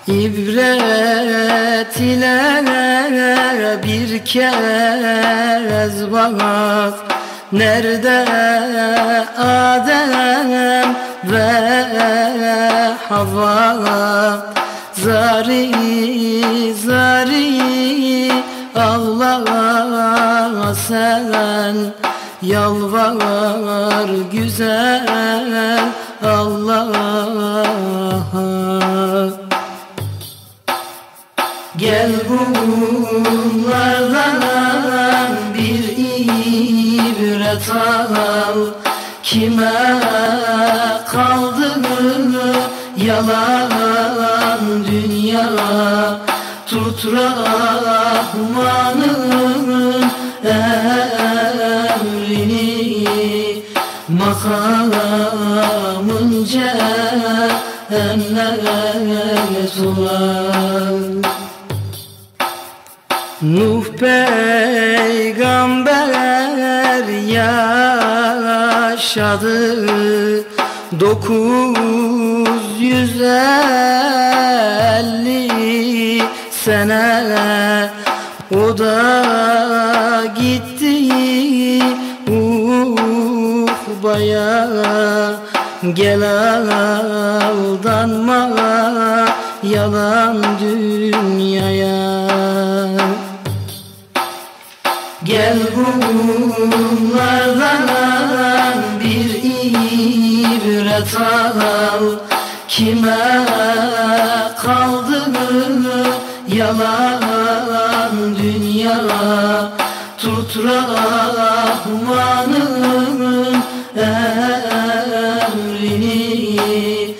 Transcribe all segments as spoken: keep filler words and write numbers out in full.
İbret ile bir kez bak, nerede Adem ve Havva? Zari zari ağla sen, yalvar güzel Allah'a. Gel bunlardan bir ibret al, kime kaldı yalan dünya? Tut Rahman'ın emrini, makamın cennet olar. Nuh peygamber yaşadı dokuz yüz elli sene, o da gitti Uhba'ya. Gel aldanma yalan dünyaya. Gel bunlardan bir ibret al, kime kaldı yalan dünya? Tut Rahman'ın emrini,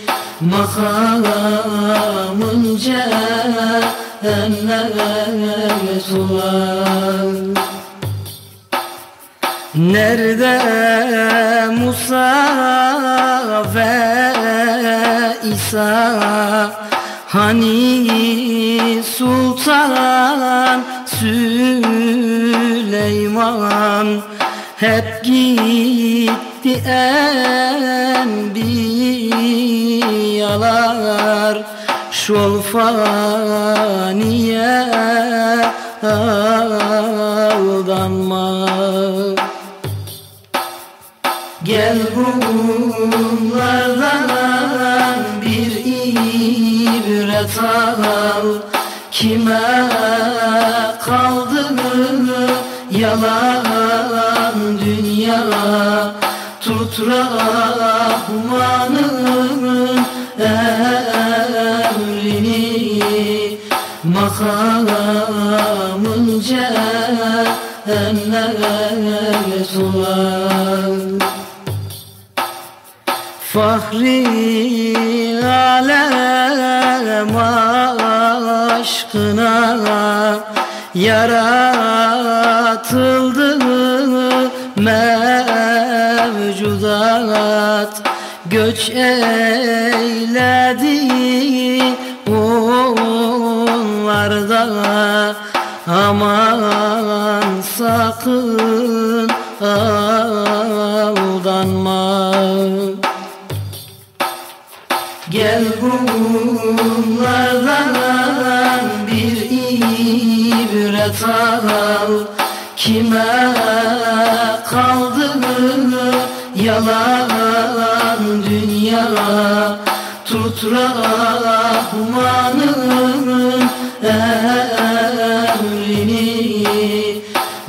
makamın cennet olar. Nerede Musa ve İsa? Hani Sultan Süleyman? Hep gitti enbiyalar, şol faniye aldanma. Gel bunlardan bir ibret al, kime kaldı yalan dünya? Tut Rahman'ın emrini, makamın cennet olar. Fahri alem aşkına yaratıldı mevcudat, göç eyledi onlarda. Aman sakın aldanma. Gel bunlardan bir ibret al, kime kaldı yalan dünya? Tut Rahman'ın emrini,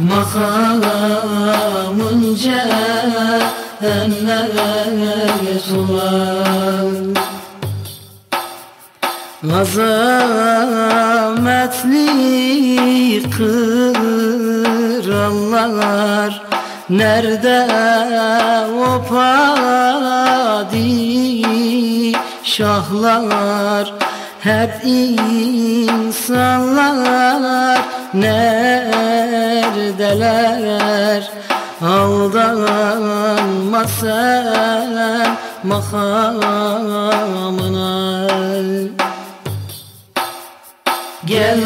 makamın cennet olar. Azametli krallar, nerede o padişahlar? Hep insanlar neredeler? Aldanma sen makamına. Gel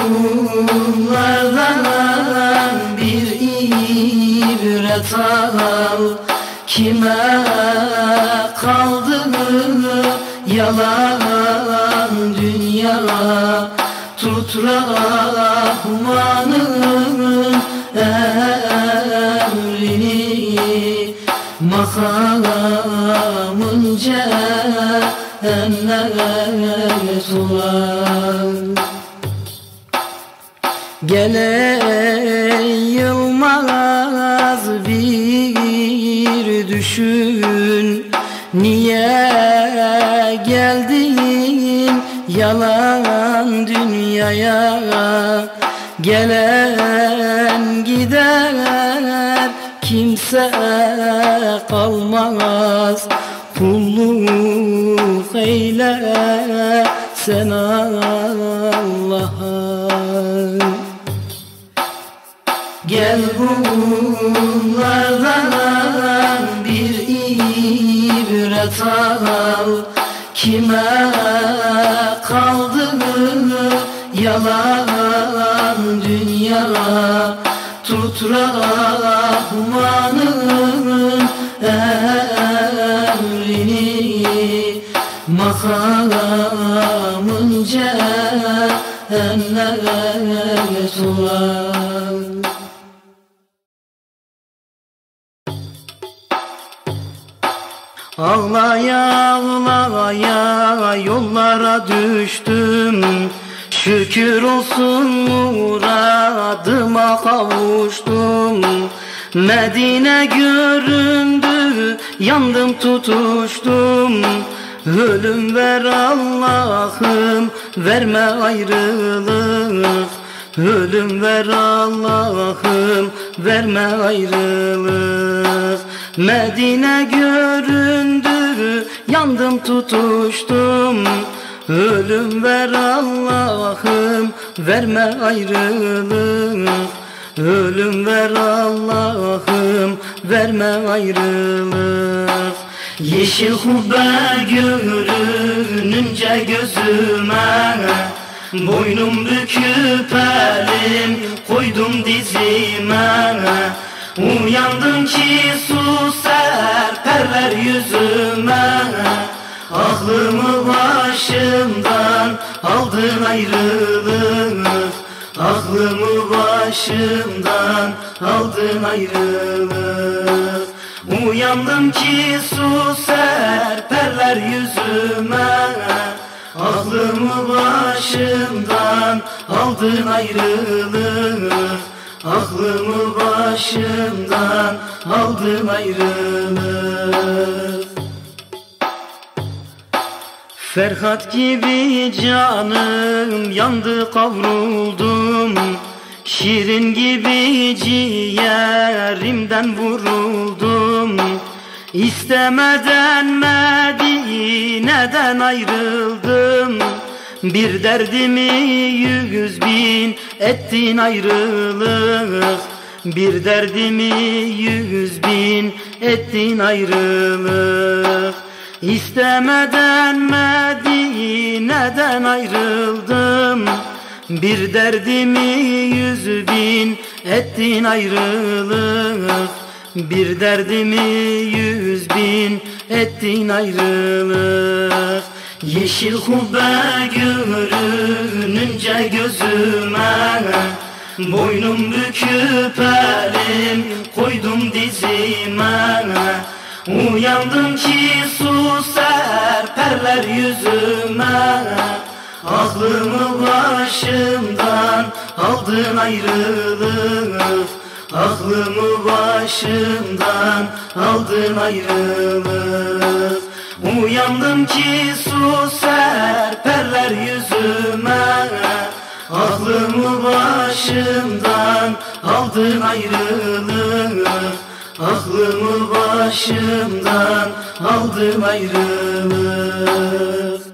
bunlardan bir ibret al, kime kaldı yalan dünya, tut Rahman'ın emrini. Makamın cennet olar. Gele yılmaz bir düşün, niye geldin yalan dünyaya? Gelen gider, kimse kalmaz. Kulluk eyle sen Allah'a. Gel bunlardan bir ibret al. Kime kaldı yalan dünya, tut Rahman'ın emrini. Makamın cennet olar. Ağlaya ağlaya yollara düştüm, şükür olsun muradıma kavuştum. Medine göründü, yandım tutuştum. Ölüm ver Allah'ım, verme ayrılık. Ölüm ver Allah'ım, verme ayrılık. Medine göründü, yandım tutuştum. Ölüm ver Allah'ım, verme ayrılık. Ölüm ver Allah'ım, verme ayrılık. Yeşil hubbe görününce gözüme, boynum büküp elim koydum dizime. Uyandım ki su serperler yüzüme. Aklımı başımdan aldın ayrılık. Aklımı başımdan aldın ayrılık. Uyandım ki su serperler yüzüme. Aklımı başımdan aldın ayrılık. Aklımı başımdan aldın ayrılık. Ferhat gibi canım yandı kavruldum. Şirin gibi ciğerimden vuruldum. İstemeden Medine'den ayrıldım. Bir derdimi yüz bin ettin ayrılık. Bir derdimi yüz bin ettin ayrılık. İstemeden Medine'den ayrıldım. Bir derdimi yüz bin ettin ayrılık. Bir derdimi yüz bin ettin ayrılık. Yeşil hubbe görününce gözüme, boynum büküp elim koydum dizime. Uyandım ki su serperler yüzüme. Aklımı başımdan aldın ayrılık. Aklımı başımdan aldın ayrılık. Uyandım ki su serperler yüzüme. Aklımı başımdan aldın ayrılık. Aklımı başımdan aldın ayrılık.